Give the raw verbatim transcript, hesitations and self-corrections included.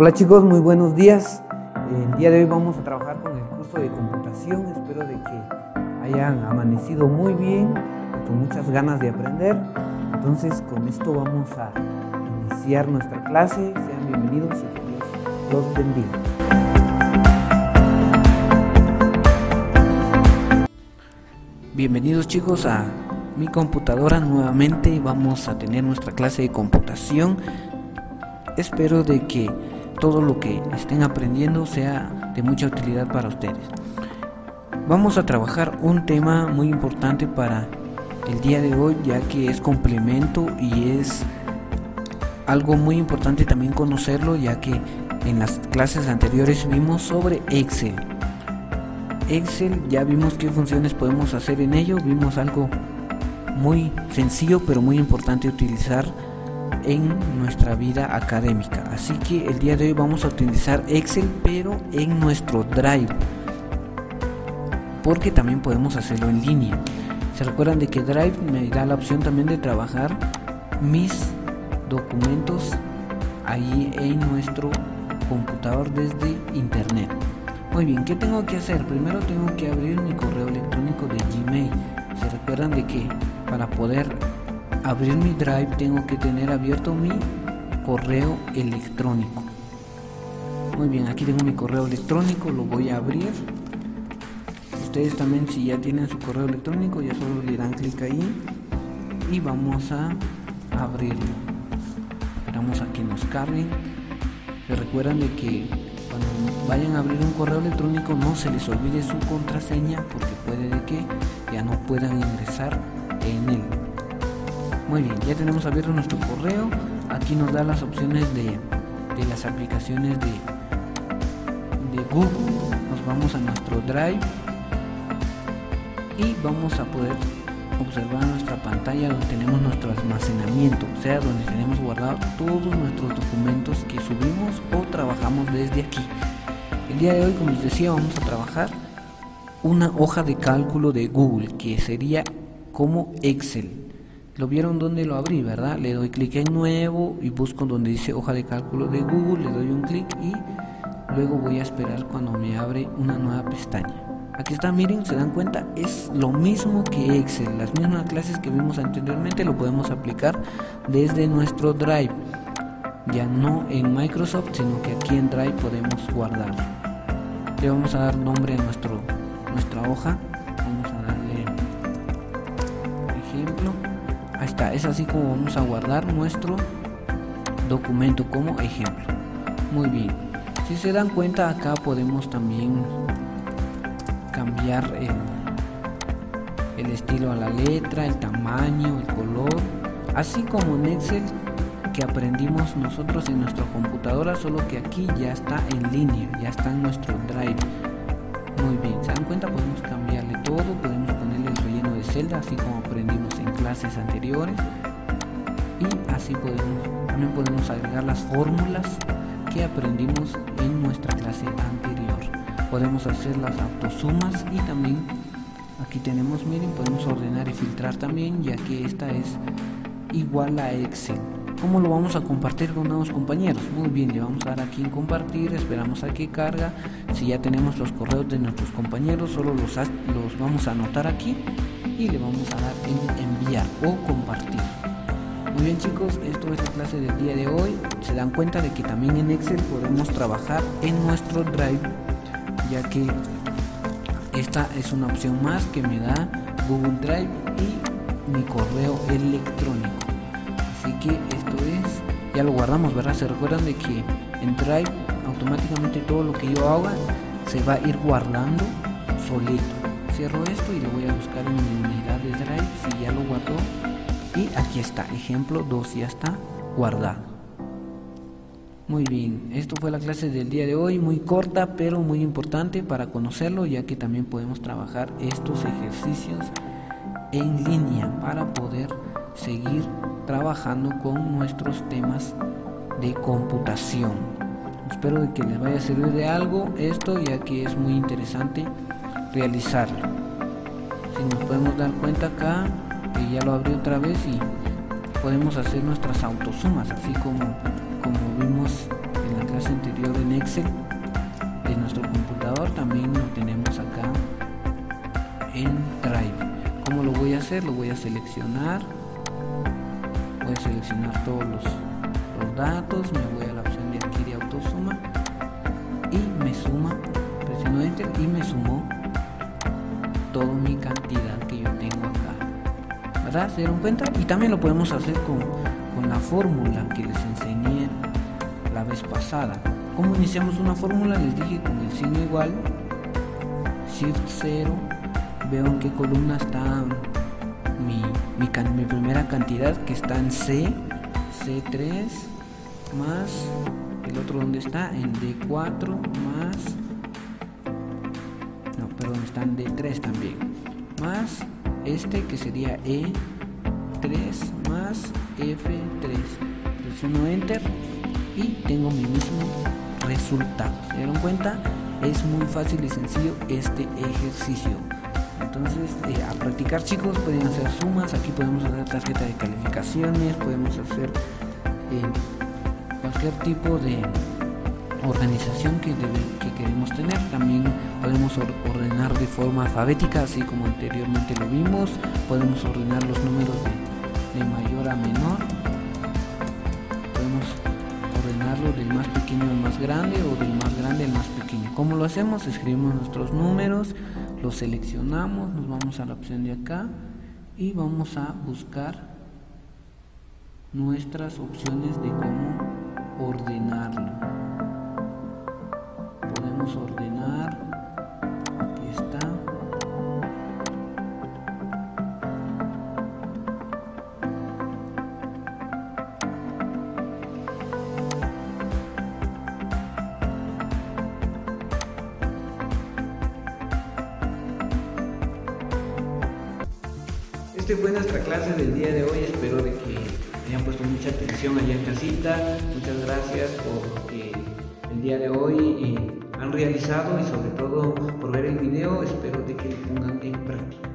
Hola chicos, muy buenos días. El día de hoy vamos a trabajar con el curso de computación. Espero de que hayan amanecido muy bien, con muchas ganas de aprender. Entonces con esto vamos a iniciar nuestra clase. Sean bienvenidos y que Dios los bendiga. Bienvenidos chicos a mi computadora. Nuevamente vamos a tener nuestra clase de computación. Espero de que todo lo que estén aprendiendo sea de mucha utilidad para ustedes. Vamos a trabajar un tema muy importante para el día de hoy, ya que es complemento y es algo muy importante también conocerlo, ya que en las clases anteriores vimos sobre Excel. Excel, ya vimos qué funciones podemos hacer en ello, vimos algo muy sencillo pero muy importante utilizar en nuestra vida académica. Así que el día de hoy vamos a utilizar Excel, pero en nuestro Drive, porque también podemos hacerlo en línea. Se recuerdan de que Drive me da la opción también de trabajar mis documentos ahí en nuestro computador desde internet. Muy bien, ¿qué tengo que hacer? Primero tengo que abrir mi correo electrónico de Gmail. Se recuerdan de que para poder abrir mi Drive tengo que tener abierto mi correo electrónico. Muy bien, aquí tengo mi correo electrónico, lo voy a abrir. Ustedes también, si ya tienen su correo electrónico, ya solo le dan clic ahí y vamos a abrirlo. Esperamos a que nos carguen. Se recuerdan de que cuando vayan a abrir un correo electrónico no se les olvide su contraseña, porque puede de que ya no puedan ingresar en él. Muy bien, ya tenemos abierto nuestro correo. Aquí nos da las opciones de, de las aplicaciones de, de Google. Nos vamos a nuestro Drive y vamos a poder observar nuestra pantalla donde tenemos nuestro almacenamiento, o sea, donde tenemos guardado todos nuestros documentos que subimos o trabajamos desde aquí. El día de hoy, como les decía, vamos a trabajar una hoja de cálculo de Google, que sería como Excel. ¿Lo vieron donde lo abrí, verdad? Le doy clic en nuevo y busco donde dice hoja de cálculo de Google, le doy un clic y luego voy a esperar cuando me abre una nueva pestaña. Aquí está, miren, se dan cuenta, es lo mismo que Excel, las mismas clases que vimos anteriormente lo podemos aplicar desde nuestro Drive, ya no en Microsoft, sino que aquí en Drive podemos guardar. Le vamos a dar nombre a nuestro, nuestra hoja, vamos a darle ejemplo. Ahí está, es así como vamos a guardar nuestro documento como ejemplo. Muy bien, si se dan cuenta, acá podemos también cambiar el, el estilo a la letra, el tamaño, el color, así como en Excel que aprendimos nosotros en nuestra computadora, solo que aquí ya está en línea, ya está en nuestro Drive. Muy bien, se dan cuenta, podemos cambiarle todo, podemos ponerle el relleno de celda, así como aprendimos en clases anteriores, y así podemos, también podemos agregar las fórmulas que aprendimos en nuestra clase anterior. Podemos hacer las autosumas y también aquí tenemos, miren, podemos ordenar y filtrar también, ya que esta es igual a Excel. ¿Cómo lo vamos a compartir con nuevos compañeros? Muy bien, le vamos a dar aquí en compartir, esperamos a que carga. Si ya tenemos los correos de nuestros compañeros, solo los, los vamos a anotar aquí y le vamos a dar en enviar o compartir. Muy bien chicos, esto es la clase del día de hoy. Se dan cuenta de que también en Excel podemos trabajar en nuestro Drive, ya que esta es una opción más que me da Google Drive y mi correo electrónico. Así que esto es, ya lo guardamos, ¿verdad? Se recuerdan de que en Drive automáticamente todo lo que yo haga se va a ir guardando solito. Cierro esto y lo voy a buscar en mi unidad de Drive, si ya lo guardó, y aquí está, ejemplo dos, ya está guardado. Muy bien, esto fue la clase del día de hoy, muy corta pero muy importante para conocerlo, ya que también podemos trabajar estos ejercicios en línea para poder seguir trabajando con nuestros temas de computación. Espero de que les vaya a servir de algo esto, ya que es muy interesante realizarlo. Si nos podemos dar cuenta acá, que ya lo abrí otra vez y podemos hacer nuestras autosumas, así como, como vimos en la clase enlace anterior en Excel de nuestro computador, también lo tenemos acá en Drive. ¿Cómo lo voy a hacer? Lo voy a seleccionar, voy a seleccionar todos los, los datos, me voy a la opción de aquí de autosuma y me suma, presiono Enter y me sumó toda mi cantidad que yo tengo acá, ¿verdad? ¿Se dieron cuenta? Y también lo podemos hacer con, con la fórmula que les enseñé la vez pasada. ¿Cómo iniciamos una fórmula? Les dije con el signo igual, Shift cero, veo en qué columna está mi, mi, can, mi primera cantidad, que está en C, C tres, más el otro donde está en D cuatro, más, no, perdón, está en D tres también, más este que sería E tres, más F tres. Presiono Enter y tengo mi mismo resultado. ¿Se dieron cuenta? Es muy fácil y sencillo este ejercicio. Entonces, eh, a practicar, chicos. Pueden hacer sumas, aquí podemos hacer tarjeta de calificaciones, podemos hacer eh, cualquier tipo de organización que, debe, que queremos tener. También podemos or ordenar de forma alfabética, así como anteriormente lo vimos. Podemos ordenar los números de, de mayor a menor, podemos ordenarlo del más pequeño al más grande o del más grande al más pequeño. ¿Cómo lo hacemos? Escribimos nuestros números, los seleccionamos, nos vamos a la opción de acá y vamos a buscar nuestras opciones de cómo ordenarlo. Podemos ordenar, aquí está, Esta fue nuestra clase del día de hoy. Espero de que hayan puesto mucha atención allá en casita. Muchas gracias por lo que el día de hoy eh, han realizado y sobre todo por ver el video. Espero de que lo pongan en práctica.